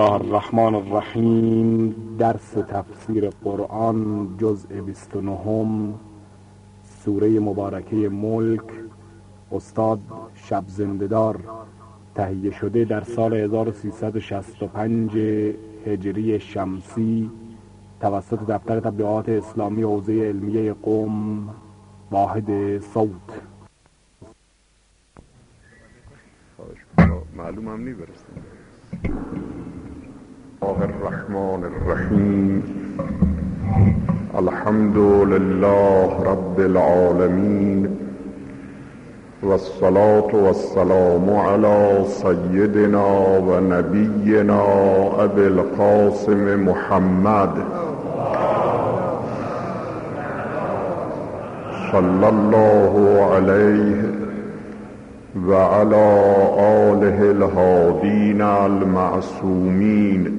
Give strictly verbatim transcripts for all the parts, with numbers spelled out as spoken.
الله الرحمن الرحیم. درس تفسیر قرآن جزء بیست و نه، سوره مبارکه ملک، استاد شب زنده‌دار، تهیه شده در سال هزار و سیصد و شصت و پنج هجری شمسی توسط دفتر تبلیغات اسلامی حوزه علمیه قم، واحد صوت. معلوم هم نی برستیم. الله الرحمن الرحیم. الحمد لله رب العالمین و الصلاة و السلام علی سیدنا و نبینا ابی القاسم محمد صلی الله علیه و علی آله الهادین المعصومین،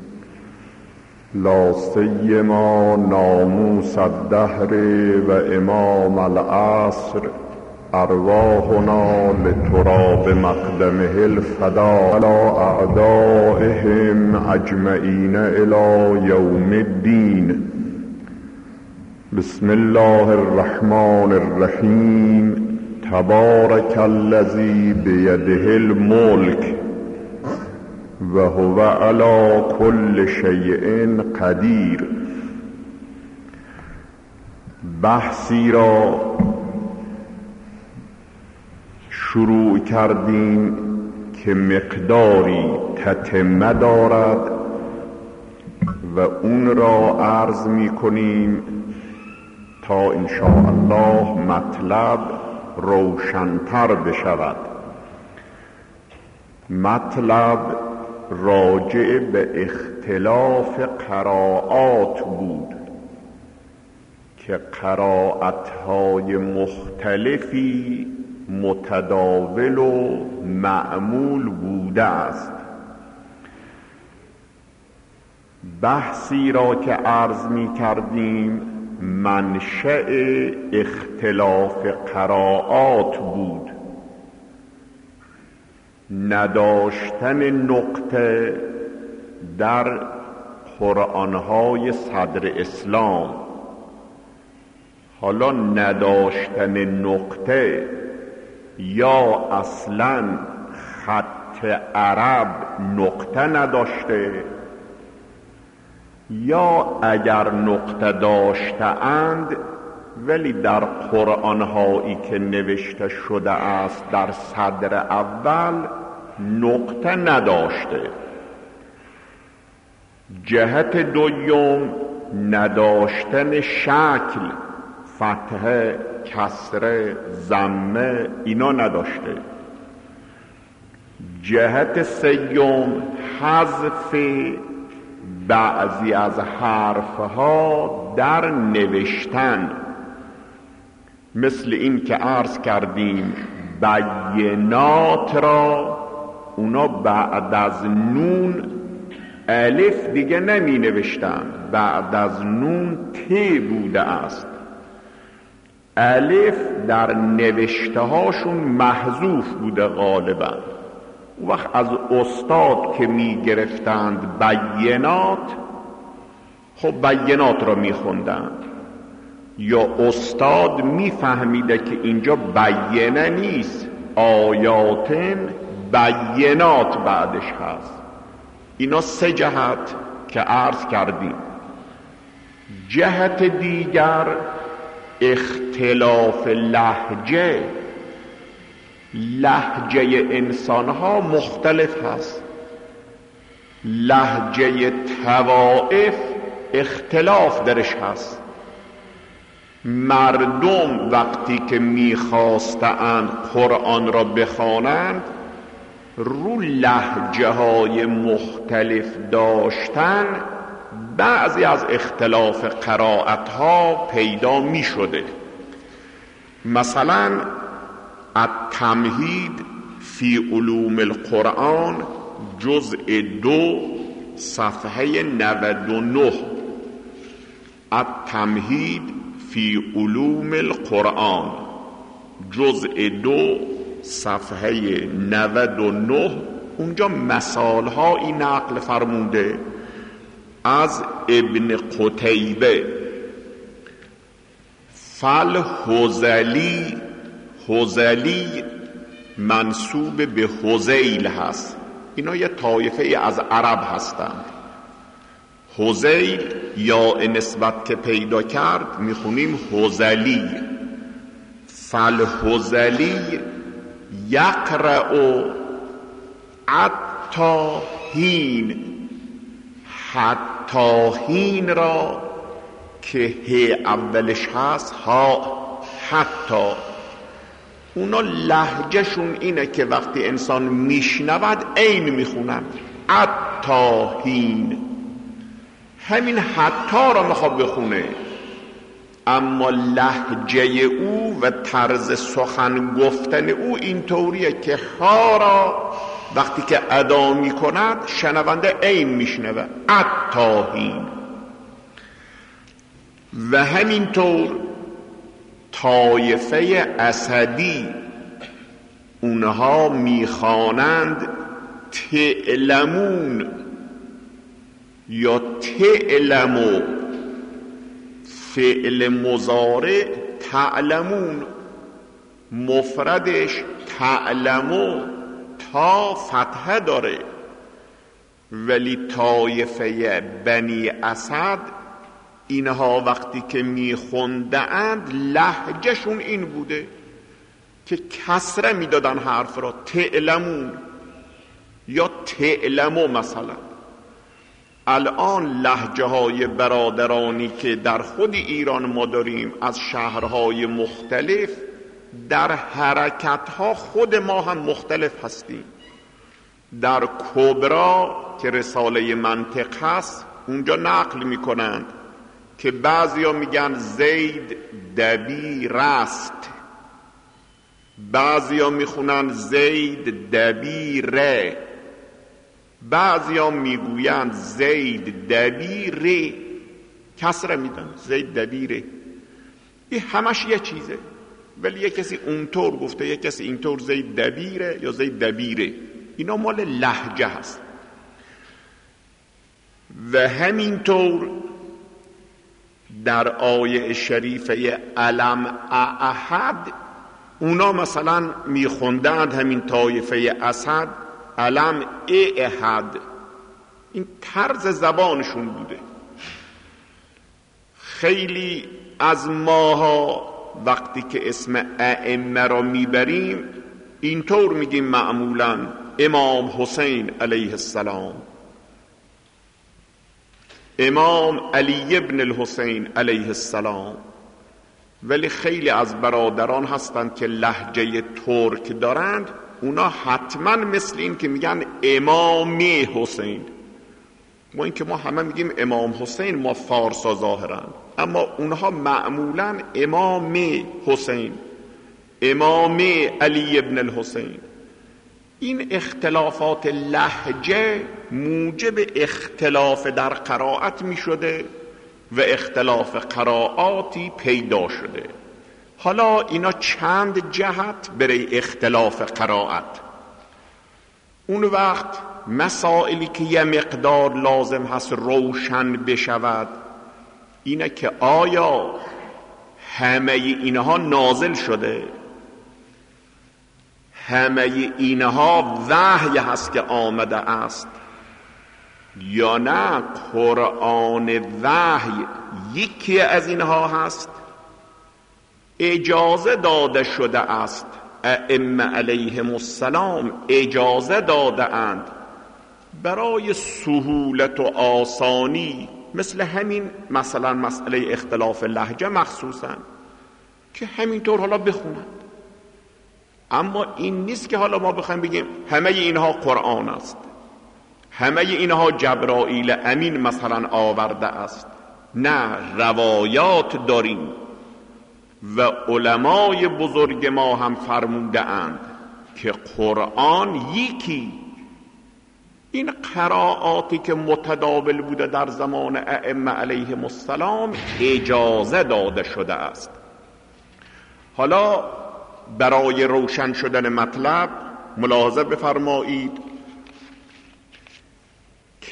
لا سیما ناموس الدهر و امام العصر، ارواحنا لتراب مقدمه الفدا علی اعدائهم اجمعین الی یوم الدین. بسم الله الرحمن الرحیم. تبارک الذی بیده الملک و هو علی کل شیء قدیر. بحثی را شروع کردیم که مقداری تتمه دارد و اون را عرض می کنیم تا ان شاء الله مطلب روشن‌تر بشود. مطلب راجع به اختلاف قرائات بود که قرائت‌های مختلفی متداول و معمول بوده است. بحثی را که عرض می کردیم منشأ اختلاف قرائات بود، نداشتن نقطه در قرآن‌های صدر اسلام. حالا نداشتن نقطه یا اصلاً خط عرب نقطه نداشته، یا اگر نقطه داشته اند ولی در قرآن‌هایی که نوشته شده است در صدر اول نقطه نداشته. جهت دوم نداشتن شکل، فتحه، کسره، ضمه، اینا نداشته. جهت سوم حذف بعضی از حرفها در نوشتن، مثل این که عرض کردیم بینات را اونا بعد از نون الف دیگه نمی نوشتن، بعد از نون ت بوده است. الف در نوشته هاشون محذوف بوده غالبا. اون وقت از استاد که می گرفتند بینات، خب بینات را می خوندند، یا استاد می فهمیده که اینجا بینه نیست، آیاتن بینات بعدش هست. اینا سه جهت که عرض کردیم. جهت دیگر اختلاف لهجه. لهجه انسان ها مختلف هست. لهجه طوائف اختلاف درش هست. مردم وقتی که میخواستند قرآن را بخوانند رو لهجه های مختلف داشتن، بعضی از اختلاف قرائت ها پیدا می شده. مثلا التمهید فی علوم القرآن جزء دو صفحه نود و نه. التمهید فی علوم القرآن جزء دو صفحه نود و نه اونجا مثال هایی نقل فرموده از ابن قتیبه. فل هذلی، هذلی منسوب به هذیل هست، اینا یه طایفه از عرب هستند. هذیل یا نسبت که پیدا کرد میخونیم هذلی. فالهذلی یقرأ حتی، حتی هین را که ه اولش هست ها حتی، اونا لهجهشون اینه که وقتی انسان میشنود عین میخونن حتی هین، همین حتی را میخواد بخونه، اما لهجه او و طرز سخن گفتن او اینطوریه که ها را وقتی که ادا میکند شنونده عین میشنوه حتی هین. و همینطور طایفه اسدی اونها میخوانند تعلمون یا تعلمو، فعل مضارع تعلمون، مفردش تعلمو تا فتحه داره، ولی طایفه بنی اسد اینها وقتی که میخوندند لهجهشون این بوده که کسره میدادن حرف را، تعلمون یا تعلمو. مثلا الان لهجه های برادرانی که در خود ایران ما داریم از شهرهای مختلف، در حرکت ها خود ما هم مختلف هستیم. در کبرا که رساله منطق هست اونجا نقل میکنند که بعضیا میگن زید دبیر است، بعضیا میخونن زید دبیره، بعضیا میگویند زید دبیره، کسره میدن زید دبیره. این همش یه چیزه، ولی یه کسی اونطور گفته، یه کسی اینطور، زید دبیره یا زید دبیره. اینا مال لهجه هست. و همینطور در آیه شریفه علم احد اونا مثلا میخوندند همین طایفه اسد علم احد، این طرز زبانشون بوده. خیلی از ماها وقتی که اسم ائمه را میبریم اینطور میگیم معمولا امام حسین علیه السلام، امام علی ابن الحسین علیه السلام، ولی خیلی از برادران هستند که لهجه ترک دارند، اونا حتما مثل این که میگن امام حسین. ما این که ما همه میگیم امام حسین، ما فارسا ظاهرن، اما اونها معمولا امام حسین، امام علی ابن الحسین. این اختلافات لهجه موجب اختلاف در قرائت می شده و اختلاف قرائاتی پیدا شده. حالا اینا چند جهت برای اختلاف قرائت. اون وقت مسائلی که یه مقدار لازم هست روشن بشود اینه که آیا همه اینها نازل شده، همه اینها وحی هست که آمده است، یا نه قرآن وحی یکی از اینها هست، اجازه داده شده است، ائمه علیهم السلام اجازه داده اند برای سهولت و آسانی، مثل همین مثلا مسئله اختلاف لهجه مخصوصا، که همینطور حالا بخونند. اما این نیست که حالا ما بخوایم بگیم همه اینها قرآن است، همه اینها جبرائیل امین مثلا آورده است. نه، روایات داریم و علمای بزرگ ما هم فرموده اند که قرآن یکی. این قرائاتی که متداول بوده در زمان ائمه علیهم السلام اجازه داده شده است. حالا برای روشن شدن مطلب ملاحظه بفرمایید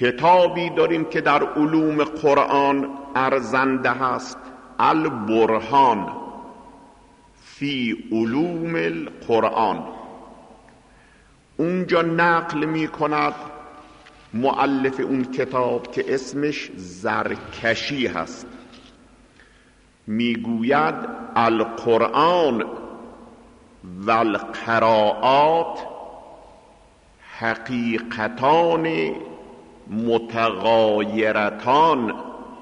کتابی داریم که در علوم قرآن ارزنده هست، البرهان فی علوم القرآن. اونجا نقل می کند مؤلف اون کتاب که اسمش زرکشی هست، میگوید القرآن و القراءات حقیقتان متغایرتان.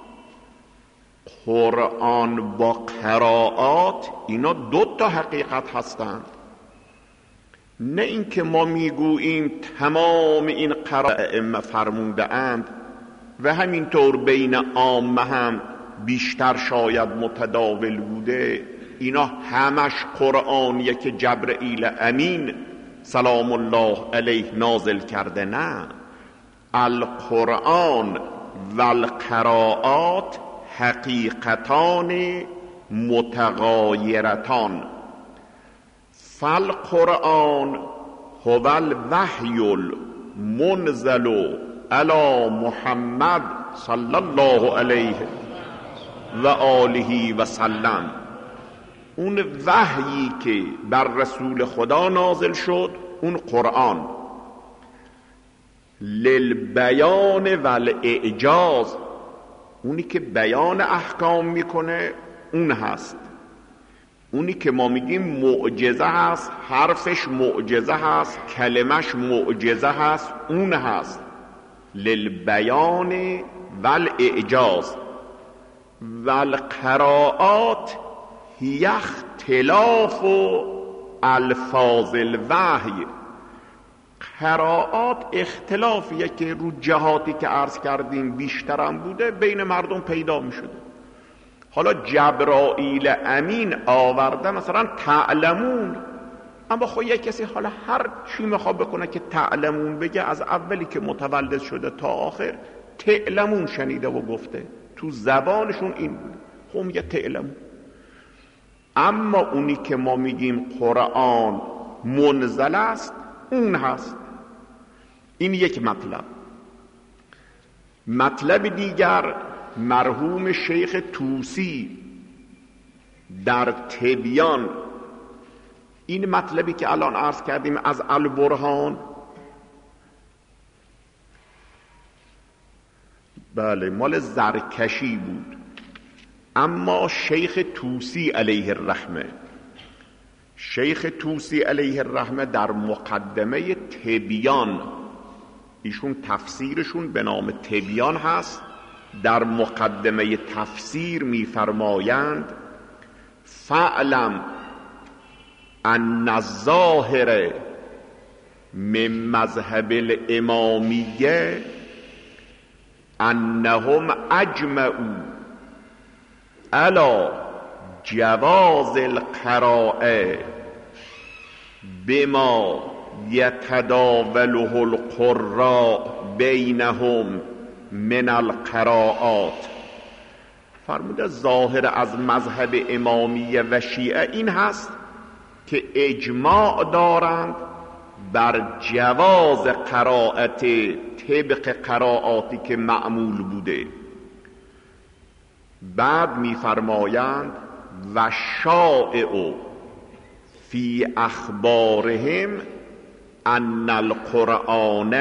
قرآن با قراءات اینا دو تا حقیقت هستند، نه اینکه ما میگوییم تمام این قراءات ائمه فرموده اند و همینطور بین عامه هم بیشتر شاید متداول بوده، اینا همش قرآنیه که جبرئیل امین سلام الله علیه نازل کرده. نه، القرآن و القراءات حقیقتان متغایرتان. فالقرآن هو الوحی المنزل علی محمد صلی الله علیه و آله و سلم. اون وحیی که بر رسول خدا نازل شد اون قرآن، للبیان و الاعجاز، اونی که بیان احکام میکنه اون هست. اونی که ما میگیم معجزه هست، حرفش معجزه هست، کلمش معجزه هست، اون هست للبیان و الاعجاز. و القراءات هی اختلاف الفاظ الوحی. قراءات اختلافیه که رو جهاتی که عرض کردیم بیشترم بوده بین مردم پیدا می شده. حالا جبرائیل امین آورده مثلا تعلمون، اما خب یک کسی حالا هر چی میخواد بکنه که تعلمون بگه، از اولی که متولد شده تا آخر تعلمون شنیده و گفته، تو زبانشون این بود، خب میگه تعلمون. اما اونی که ما میگیم قرآن منزل است اون هست. این یک مطلب. مطلب دیگر، مرحوم شیخ طوسی در تبیان این مطلبی که الان عرض کردیم از البرهان، بله مال زرکشی بود، اما شیخ طوسی علیه الرحمه شیخ طوسی علیه الرحمه در مقدمه تبیان، ایشون تفسیرشون به نام تبیان هست، در مقدمه تفسیر میفرمایند فعلم ان الظاهر من مذهب الامامیه انهم اجمعوا علی جواز القراءه بما یتداوله القراء بینهم من القراءات. فرموده ظاهر از مذهب امامیه و شیعه این هست که اجماع دارند بر جواز قراءت طبق قراءاتی که معمول بوده. بعد میفرمایند و شائع فی اخبارهم ان القرآن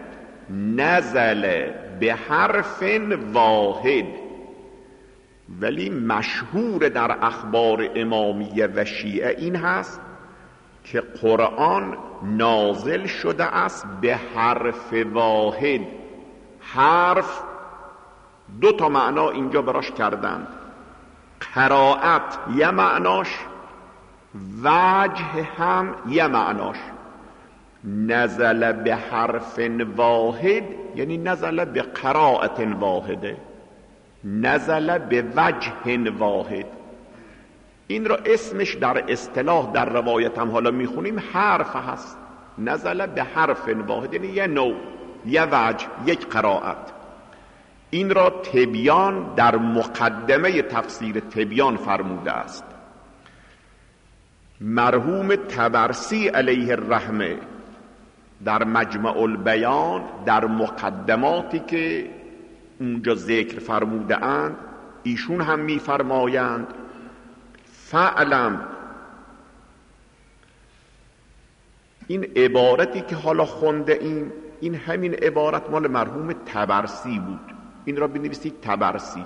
نزل به حرف واحد. ولی مشهور در اخبار امامیه و شیعه این هست که قرآن نازل شده است به حرف واحد. حرف دو تا معنا اینجا براش کردند، قرائت یه معناش، وجه هم یه معناش. نزل به حرف واحد یعنی نزل به قرائت واحده، نزل به وجه واحد. این را اسمش در اصطلاح در روایت هم حالا میخونیم حرف هست. نزل به حرف واحد یعنی یه نوع، یه وجه، یک قرائت. این را تبیان در مقدمه تفسیر تبیان فرموده است. مرحوم طبرسی علیه الرحمه در مجمع البیان در مقدماتی که اونجا ذکر فرموده اند ایشون هم میفرمایند فعلم، این عبارتی که حالا خونده این این همین عبارت مال مرحوم طبرسی بود، این را بنویسید طبرسی.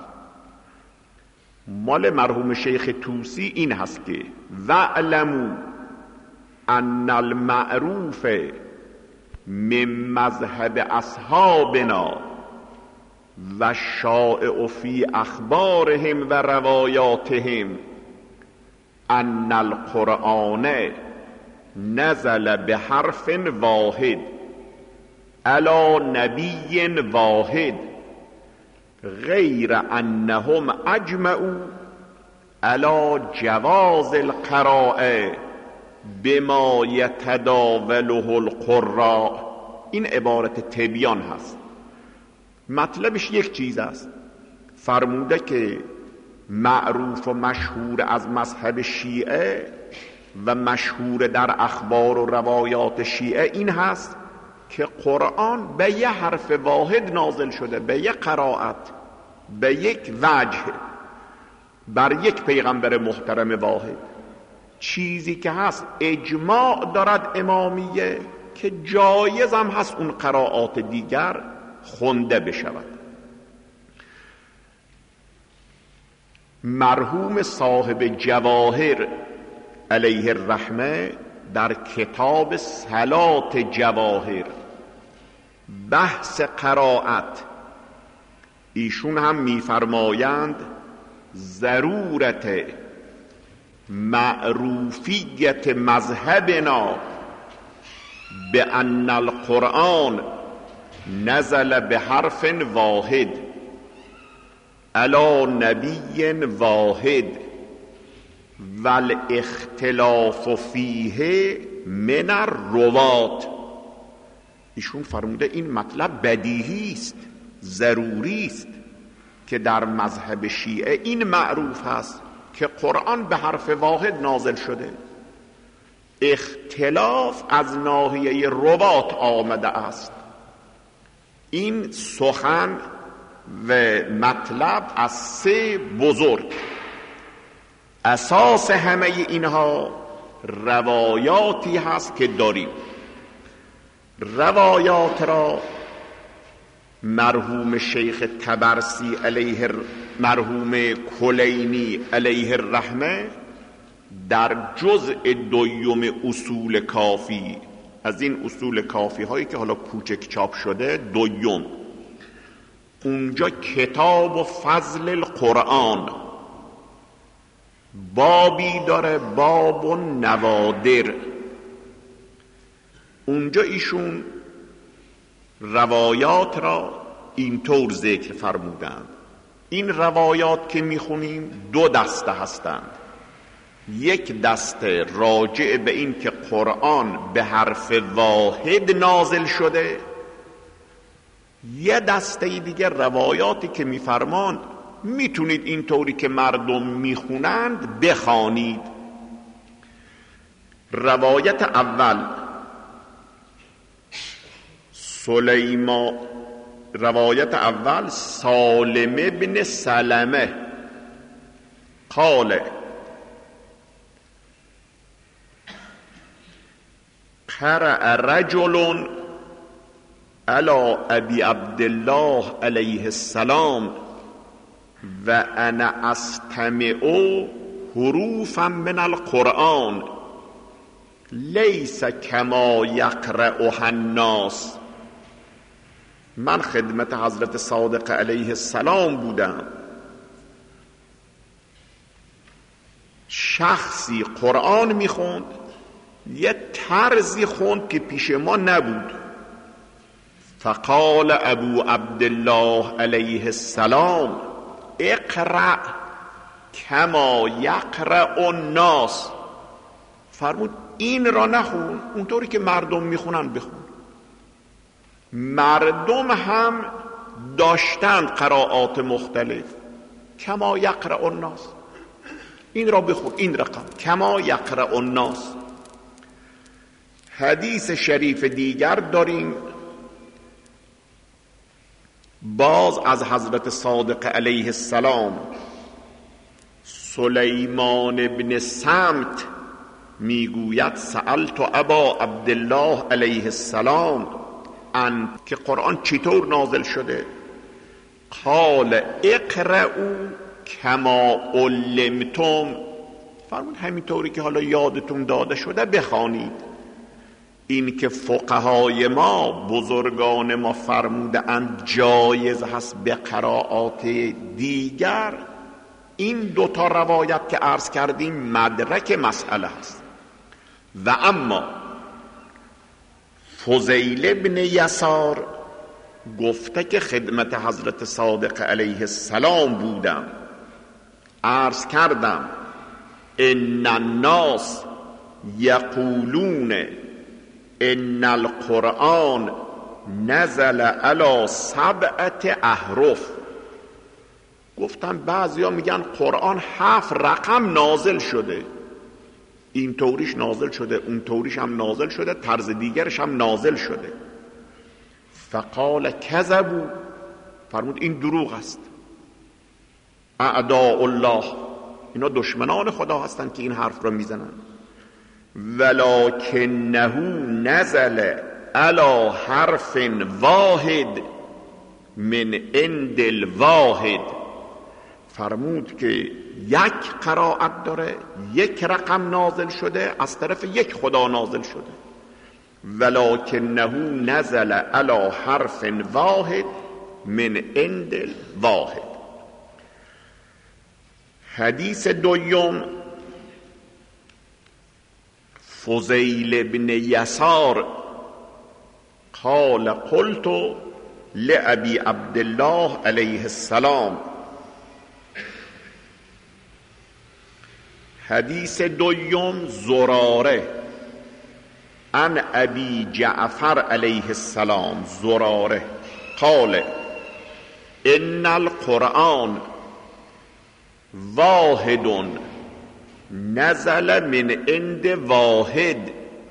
مال مرحوم شیخ طوسی این هست که وَاعْلَمُوا ان المعروف من مذهب اصحابنا و شائع فی اخبارهم و روایاتهم ان القرآن نزل بحرف واحد علی نبی واحد غیر انهم اجمعوا علی جواز القراءه بما یتداوله القراء. این عبارت تبیان هست، مطلبش یک چیز است. فرموده که معروف و مشهور از مذهب شیعه و مشهور در اخبار و روایات شیعه این هست که قرآن به یه حرف واحد نازل شده، به یک قرائت، به یک وجه، بر یک پیغمبر محترم واحد. چیزی که هست اجماع دارد امامیه که جایز هم هست اون قرائات دیگر خونده بشود. مرحوم صاحب جواهر علیه الرحمه در کتاب صلات جواهر بحث قرائت ایشون هم میفرمایند ضرورت معروفیت مذهبنا به ان القرآن نزل به حرف واحد علی نبی واحد والاختلاف فیه من الروات. ایشون فرموده این مطلب بدیهی است، ضروری است که در مذهب شیعه این معروف هست که قرآن به حرف واحد نازل شده، اختلاف از ناحیه روات آمده است. این سخن و مطلب از سه بزرگ، اساس همه اینها روایاتی هست که داریم. روایات را مرحوم شیخ طبرسی علیه مرحوم کلینی علیه الرحمه در جزء دویم اصول کافی، از این اصول کافی هایی که حالا کوچک چاپ شده، دویم، اونجا کتاب و فضل القرآن بابی داره، باب و نوادر. اونجا ایشون روایات را اینطور ذکر فرمودند. این روایات که میخونیم دو دسته هستند. یک دسته راجع به این که قرآن به حرف واحد نازل شده، یه دسته دیگه روایاتی که میفرماند میتونید اینطوری که مردم میخونند بخوانید. روایت اول سلیمان، روایت اول سالم ابن سلمه قال قرأ رجل علی ابی عبدالله علیه السلام و انا استمع حروفا من القرآن لیس کما یقرأها الناس. من خدمت حضرت صادق علیه السلام بودم، شخصی قرآن میخوند، یه طرزی خوند که پیش ما نبود. فقال ابو عبدالله علیه السلام اقرأ کما یقرأ الناس. فرمود این را نخون، اونطوری که مردم میخونن بخون. مردم هم داشتند قرائات مختلف. کما یقرأ الناس، این را بخون، این رقم کما یقرأ الناس. حدیث شریف دیگر داریم باز از حضرت صادق علیه السلام. سلیمان ابن سمت میگوید سألت ابا عبدالله علیه السلام ان که قرآن چطور نازل شده؟ قال اقرأوا کما علمتم، فرمود همینطوری که حالا یادتون داده شده بخوانید. این که فقهای ما بزرگان ما فرموده اند جایز هست به قرائات دیگر، این دوتا روایت که عرض کردیم مدرک مسئله است. و اما فضیل ابن یسار گفته که خدمت حضرت صادق علیه السلام بودم، عرض کردم ان الناس یقولون ان القرآن نزل علی سبعت احرف. گفتن بعضیا میگن قرآن هفت رقم نازل شده، این طوریش نازل شده، اون طوریش هم نازل شده، طرز دیگرش هم نازل شده. فقال کذبوا، فرمود این دروغ است. اعداء الله، اینا دشمنان خدا هستند که این حرف را میزنن. ولکنه نزل علی حرف واحد من عند الواحد، فرمود که یک قرائت داره، یک رقم نازل شده، از طرف یک خدا نازل شده. ولکنه نزل علی حرف واحد من عند الواحد. حدیث دوم فضیل بن یسار قال قلت لأبی عبدالله علیه السلام. حدیث دوم زراره عن ابی جعفر علیه السلام زراره قال ان القرآن واحد نزل من عند واحد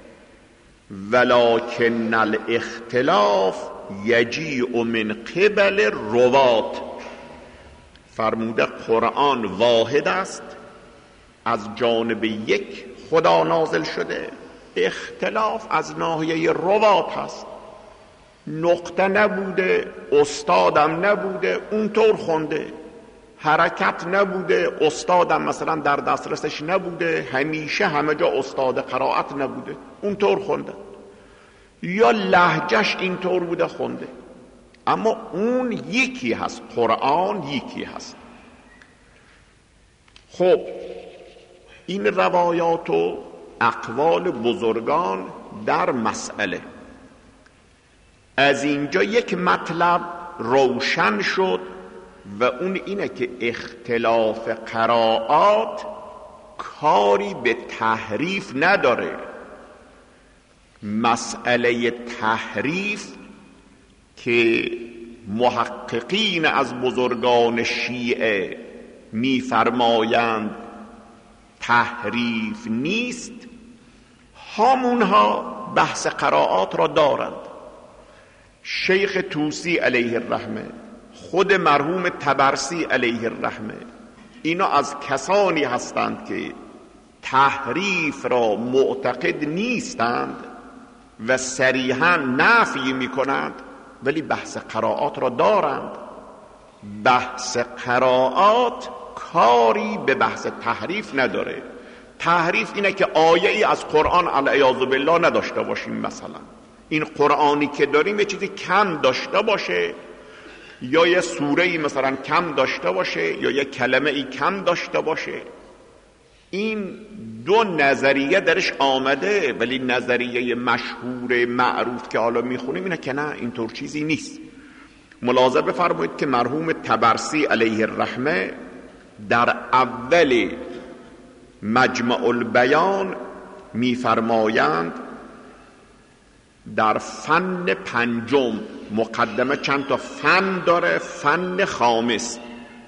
ولكن الاختلاف یجیء من قبل الروات. فرموده قرآن واحد است، از جانب یک خدا نازل شده، اختلاف از ناحیه روات هست. نقطه نبوده، استادم نبوده اونطور خونده، حرکت نبوده، استادم مثلا در دسترسش نبوده، همیشه همه جا استاد قرائت نبوده اونطور خونده، یا لهجهش اینطور بوده خونده، اما اون یکی هست، قرآن یکی هست. خب این روایات و اقوال بزرگان در مسئله، از اینجا یک مطلب روشن شد و اون اینه که اختلاف قرائات کاری به تحریف نداره. مسئله تحریف که محققین از بزرگان شیعه میفرمایند تحریف نیست، همونها بحث قرائات را دارند. شیخ طوسی علیه الرحمه، خود مرحوم طبرسی علیه الرحمه، اینا از کسانی هستند که تحریف را معتقد نیستند و صریحا نفی می کنند، ولی بحث قرائات را دارند. بحث قرائات کاری به بحث تحریف نداره. تحریف اینه که آیه ای از قرآن علیاذ بالله نداشته باشیم، مثلا این قرآنی که داریم یه چیزی کم داشته باشه، یا یه سوره ای مثلا کم داشته باشه، یا یه کلمه ای کم داشته باشه. این دو نظریه درش آمده، ولی نظریه مشهور معروف که حالا میخونیم اینه که نه، اینطور چیزی نیست. ملاحظه بفرمایید که مرحوم طبرسی علیه الرحمه در اول مجمع البیان میفرمایند در فن پنجم، مقدمه چند تا فن داره، فن خامس،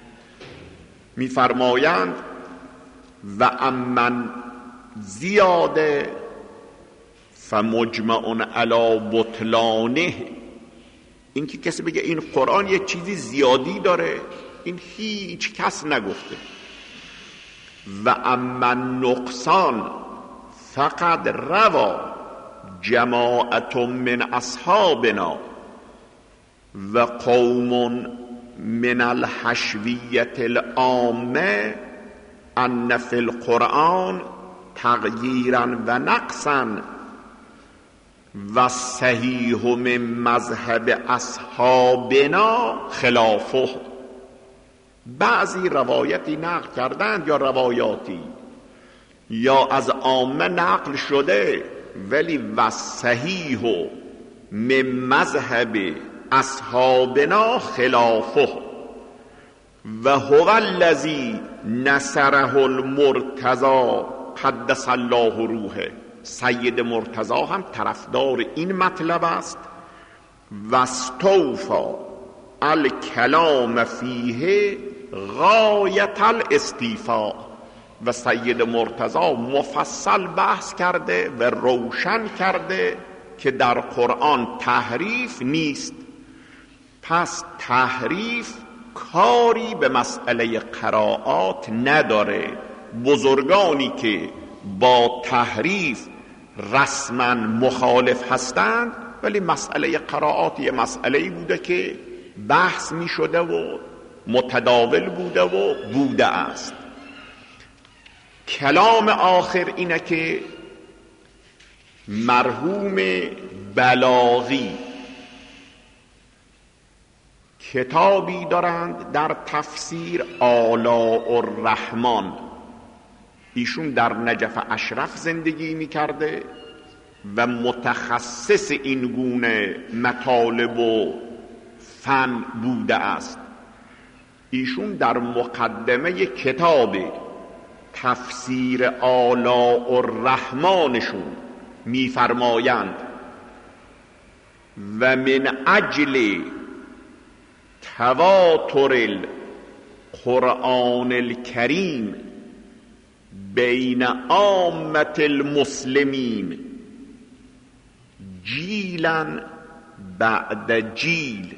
میفرمایند و امن زیاده فمجمع علی بطلانه. این که کسی بگه این قرآن یه چیزی زیادی داره، این هیچ کس نگفته. و اما نقصان فقط روا جماعت من اصحابنا و قوم من الحشویت العامه ان فی القرآن تغییرا و نقصا و صحیح من مذهب اصحابنا خلافه. بعضی روایتی نقل کردند یا روایاتی یا از عامه نقل شده، ولی و صحیح من مذهب اصحابنا خلافه و هو الذی نصره المرتضی قدس الله روحه. سید مرتضی هم طرفدار این مطلب است. و استوفا الکلام فیه غایت الاستیفاء. و سید مرتضی مفصل بحث کرده و روشن کرده که در قرآن تحریف نیست. پس تحریف کاری به مسئله قرائات نداره. بزرگانی که با تحریف رسما مخالف هستند، ولی مسئله قرائات یه مسئله بوده که بحث می شده و متداول بوده و بوده است. کلام آخر اینه که مرحوم بلاغی کتابی دارند در تفسیر آلاء الرحمن. ایشون در نجف اشرف زندگی میکرده و متخصص این گونه مطالب و فن بوده است. ایشون در مقدمه کتاب تفسیر آلاء الرحمنشون میفرمایند و من اجل تواتر القرآن الکریم بین عامة المسلمین جیلا بعد جیل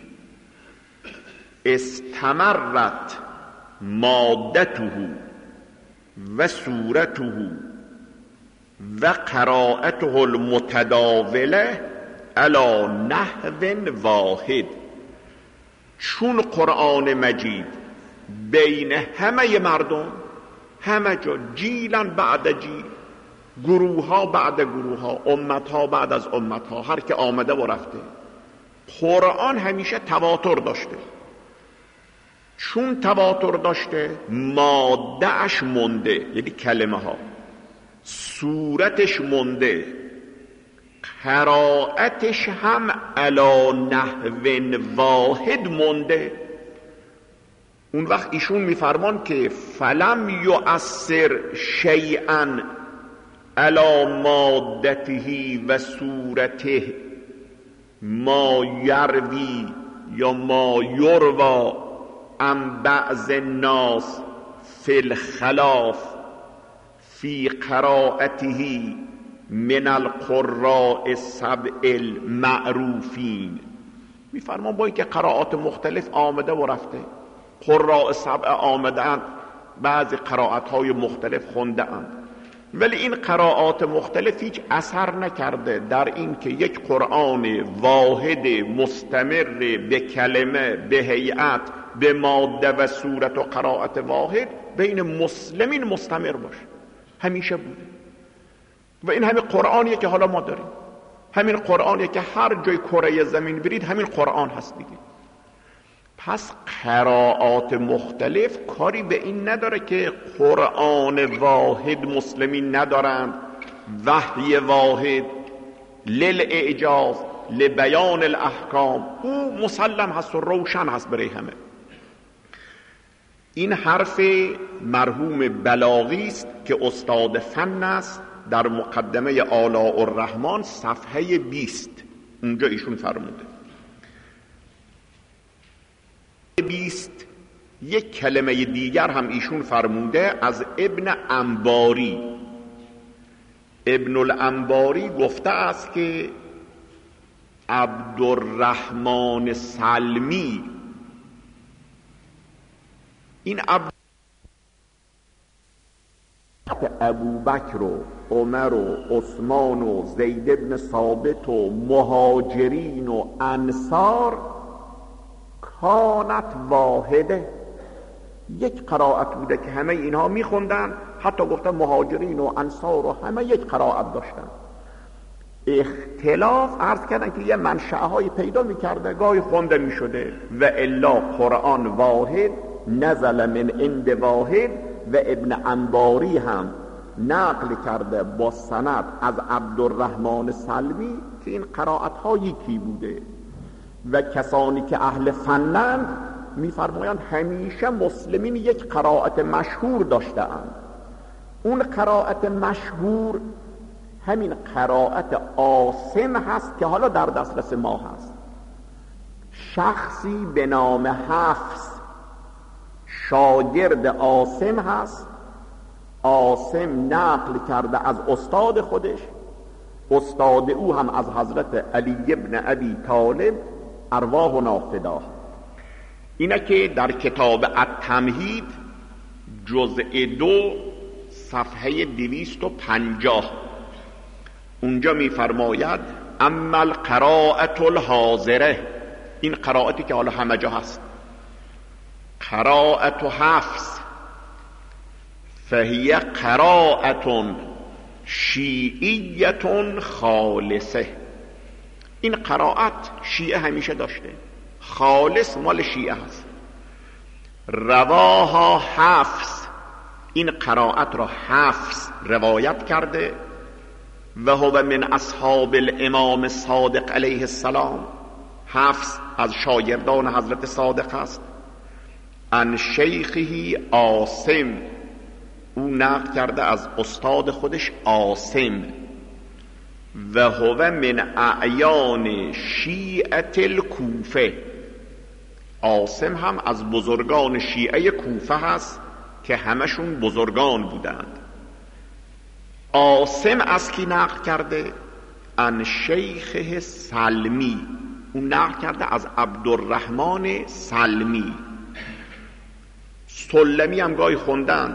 استمرت مادته و صورته و قراءته المتداوله علی نحو واحد. چون قرآن مجید بین همه مردم، همه جا، جیلا بعد جیل، گروه ها بعد گروه ها، امت ها بعد از امت ها، هر که آمده و رفته، قرآن همیشه تواتر داشته. چون تواتر داشته، ماده اش مونده، یعنی کلمه ها، صورتش مونده، قرائتش هم علی نحو واحد مونده. اون وقت ایشون میفرمان که فلم یؤثر شیئا علی مادته و صورته ما یروی یا ما یروی عن بعض الناس فی الخلاف فی قراءته من القراء السبع المعروفین. میفرمان با اینکه قراءات مختلف آمده و رفته، قراء سبع آمده اند، بعضی قراءت های مختلف خونده اند، ولی این قراءات مختلف هیچ اثر نکرده در این که یک قرآن واحد مستمر به کلمه، به هیئت، به ماده و صورت و قراءت واحد بین مسلمین مستمر باشه. همیشه بوده و این همین قرآنیه که حالا ما داریم. همین قرآنیه که هر جای کره زمین برید همین قرآن هست دیگه. پس قراءات مختلف کاری به این نداره که قرآن واحد مسلمین ندارند، وحی واحد للاعجاز لبیان الاحکام، او مسلم هست و روشن هست برای همه. این حرف مرحوم بلاغی است که استاد فن است. در مقدمه آلاء الرحمن صفحه بیست اونجا ایشون فرموده. بیست یک کلمه دیگر هم ایشون فرموده از ابن انباری. ابن الانباری گفته است که عبدالرحمن سلمی، این عبد ابوبکر و عمر و عثمان و زید بن ثابت و مهاجرین و انصار کانت واحده، یک قرائت بوده که همه اینها میخوندن، حتی گفتن مهاجرین و انصار و همه یک قرائت داشتن. اختلاف عرض کردن که یه منشأهای پیدا میکرده، گاهی خونده میشده، و الا قرآن واحد نزل من عند واحد. و ابن انباری هم نقل کرده با سند از عبدالرحمن سلمی که این قرائت ها یکی بوده، و کسانی که اهل فنند میفرمایند همیشه مسلمین یک قرائت مشهور داشته‌اند. اون قرائت مشهور همین قرائت عاصم هست که حالا در دسترس ما هست. شخصی به نام حفص شاگرد عاصم هست، عاصم نقل کرده از استاد خودش، استاد او هم از حضرت علی ابن ابی طالب ارواحنا فداه. اینه که در کتاب التمهید جزء دو صفحه دویست و پنجاه اونجا میفرماید اما القراءة الحاضره، این قرائتی که حالا همه جا هست، قراءة حفص فهی قراءة شیعیة خالصه. این قرائت شیعه همیشه داشته، خالص مال شیعه هست. رواها حفص، این قرائت را حفص روایت کرده، و هو من اصحاب الامام صادق علیه السلام، حفص از شاگردان حضرت صادق است. ان شیخه عاصم، او نقل کرده از استاد خودش عاصم، و هو من اعیان شیعه الکوفه، عاصم هم از بزرگان شیعه کوفه هست که همشون بزرگان بودند. عاصم از کی نقل کرده؟ ان شیخه سلمی، اون نقل کرده از عبدالرحمن سلمی. سلمی هم گاهی خوندند.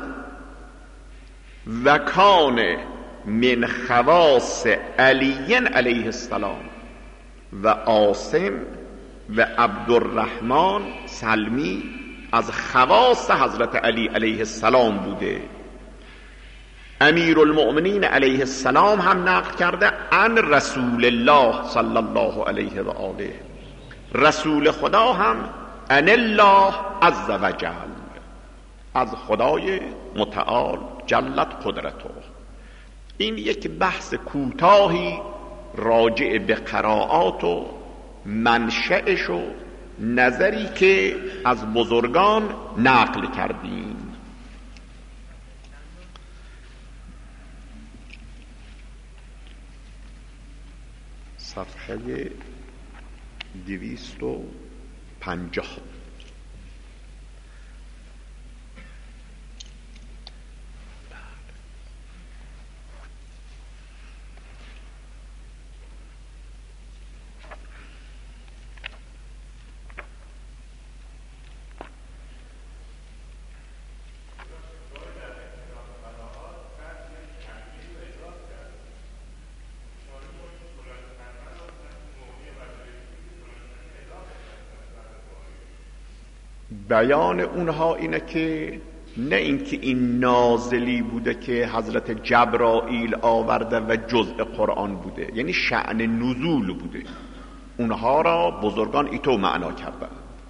و کان من خواص علی علیه السلام، و عاصم و عبدالرحمن سلمی از خواص حضرت علی علیه السلام بوده. امیر المؤمنین علیه السلام هم نقل کرده عن رسول الله صلی الله علیه و آله، رسول خدا هم عن الله عز و جل، از خدای متعال جلت قدرته. این یک بحث کوتاهی راجع به قرائات و منشأش و نظری که از بزرگان نقل کردیم. صفحه دویست و پنجاه. بیان اونها اینه که نه اینکه این نازلی بوده که حضرت جبرائیل آورده و جزء قرآن بوده، یعنی شأن نزول بوده. اونها را بزرگان ایتو معنا کردن.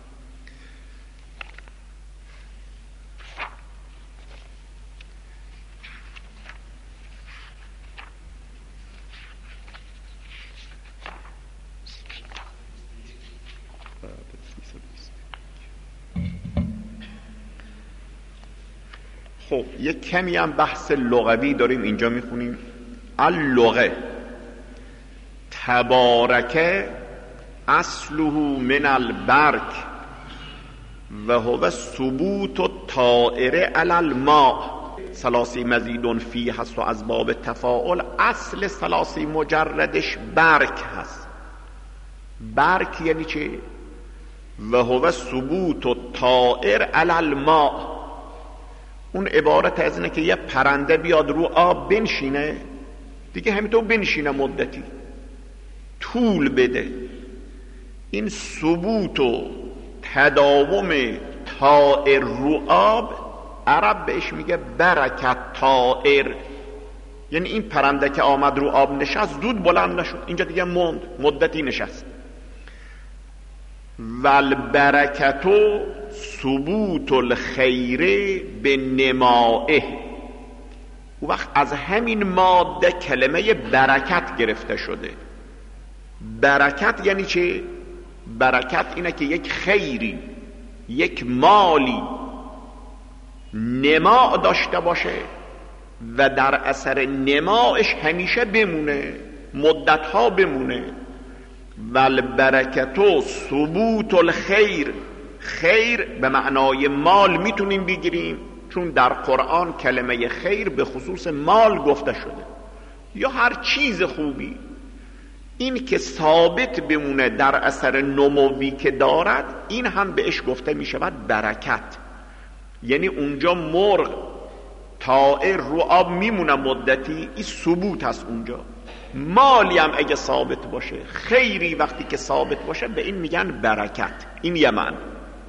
خب یک کمی هم بحث لغوی داریم اینجا میخونیم. اللغه تبارکه اصله من البرک و هو ثبوت الطائر علی الماء. ثلاثی مزیدون فی هست و از باب تفاعل، اصل ثلاثی مجردش برک هست. برک یعنی چه؟ و هو ثبوت الطائر علی الماء. اون عبارت از اینه که یه پرنده بیاد رو آب بنشینه، دیگه همینطور بنشینه مدتی، طول بده. این ثبوت و تداوم طائر رو آب عرب بهش میگه برکت طائر. یعنی این پرنده که آمد رو آب نشست، زود بلند نشد، اینجا دیگه موند، مدتی نشست. والبرکتو ثبوت الخیر به نمائه. او وقت از همین ماده کلمه برکت گرفته شده. برکت یعنی چه؟ برکت اینه که یک خیری، یک مالی نما داشته باشه و در اثر نمایش همیشه بمونه، مدتها بمونه. والبرکتو ثبوت الخیر. خیر به معنای مال میتونیم بگیریم، چون در قرآن کلمه خیر به خصوص مال گفته شده، یا هر چیز خوبی. این که ثابت بمونه در اثر نموی که دارد، این هم بهش گفته میشود برکت. یعنی اونجا مرغ طائر رو آب میمونه مدتی، این ثبوت هست اونجا. مالی هم اگه ثابت باشه، خیری وقتی که ثابت باشه، به این میگن برکت. این یه معنی.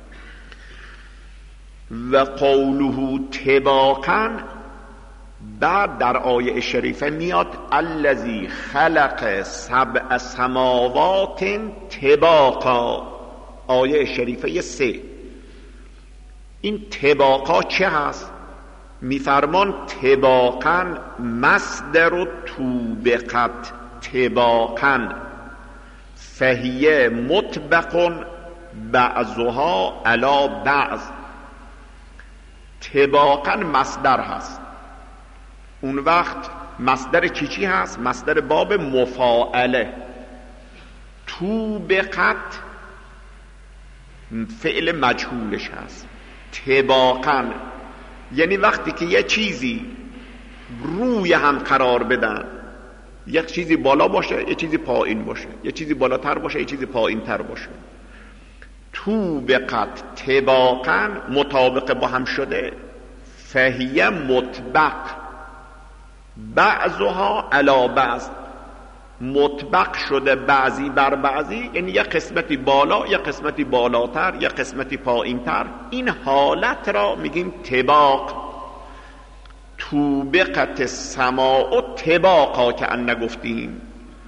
و قوله طباقا، بعد در آیه شریفه میاد الذی خلق سبع سماوات طباقا. آیه شریفه سه. این طباقا چه هست؟ میفرمان طباقا مصدر توبقت طباقا فهیه مطبق بعضها علی بعض. طباقا مصدر هست. اون وقت مصدر چی چی هست؟ مصدر باب مفاعله. توبقت فعل مجهولش هست. طباقا یعنی وقتی که یه چیزی روی هم قرار بدن، یک چیزی بالا باشه، یه چیزی پایین باشه، یه چیزی بالاتر باشه، یه چیزی پایین تر باشه. توبقت طباقا مطابق با هم شده، فهیه مطبق بعضها علی بعض. مطبق شده بعضی بر بعضی، یعنی یه قسمتی بالا، یه قسمتی بالاتر، یه قسمتی پایینتر. این حالت را میگیم طباق. توبقت السماء طباقا که ان نگفتیم.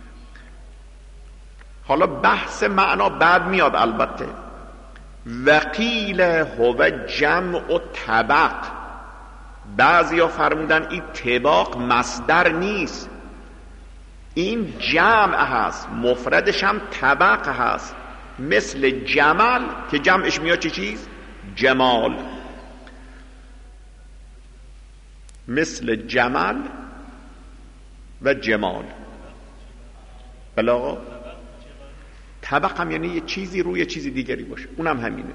حالا بحث معنا بعد میاد البته. وقیل هو جمع طبق. بعضی ها فرمودن این طباق مصدر نیست، این جمع هست، مفردش هم طبق هست، مثل جمل که جمعش میاد چه چیز؟ جمال. مثل جمل و جمال. بلا طبق هم یعنی یه چیزی روی چیزی دیگری باشه، اونم همینه.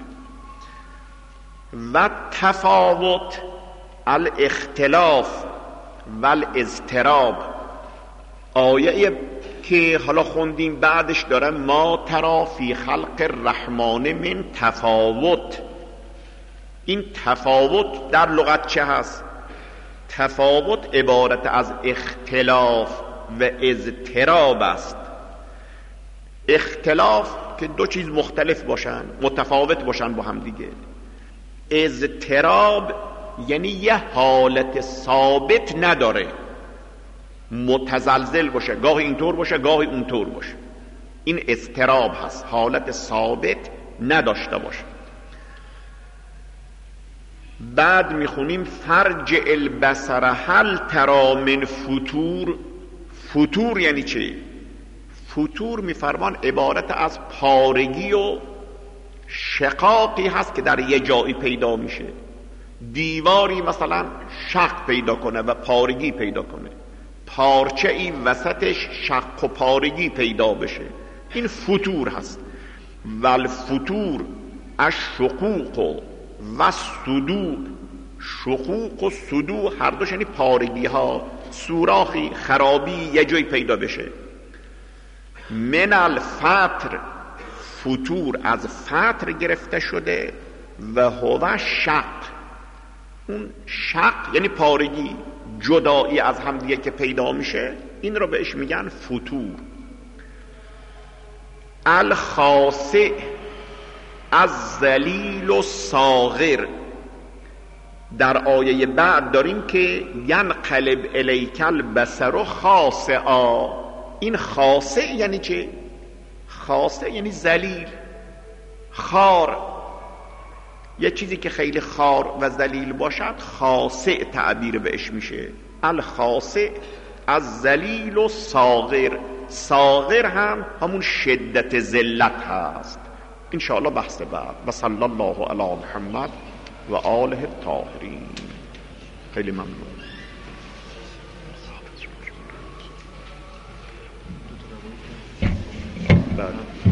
و تفاوت الاختلاف والاضطراب. آیه که حالا خوندیم بعدش داره ما ترا فی خلق الرحمن من تفاوت. این تفاوت در لغت چه هست؟ تفاوت عبارت از اختلاف و اضطراب است. اختلاف که دو چیز مختلف باشن، متفاوت باشن با هم دیگه. اضطراب یعنی یه حالت ثابت نداره، متزلزل باشه، گاهی اینطور باشه گاهی اونطور باشه. این اضطراب هست، حالت ثابت نداشته باشه. بعد میخونیم فرج البصر هل ترى من فتور. فتور یعنی چه؟ فتور میفرمان عبارت از پارگی و شقاقی هست که در یه جایی پیدا میشه. دیواری مثلا شق پیدا کنه و پارگی پیدا کنه، پارچه این وسطش شق و پارگی پیدا بشه، این فتور هست. والفتور الشقوق و صدوق. شقوق و صدوع هر دوش یعنی پارگی ها، سوراخی، خرابی یه جایی پیدا بشه. من الفتر، فتور از فتر گرفته شده، و هو شق، اون شق یعنی پارگی، جدایی از همدیگه که پیدا میشه، این رو بهش میگن فتور. الخاسع از ذلیل و صاغر، در آیه بعد داریم که ینقلب الیک البصر خاسعا. این خاسع یعنی چه؟ خاسع یعنی ذلیل، خار. یه چیزی که خیلی خار و ذلیل باشد خاسع تعبیر بهش میشه. الخاسع از ذلیل و صاغر، صاغر هم همون شدت ذلت هست. انشاءالله بحث بعد. و صلی الله علی محمد و آله الطاهرین. خیلی ممنون. بله.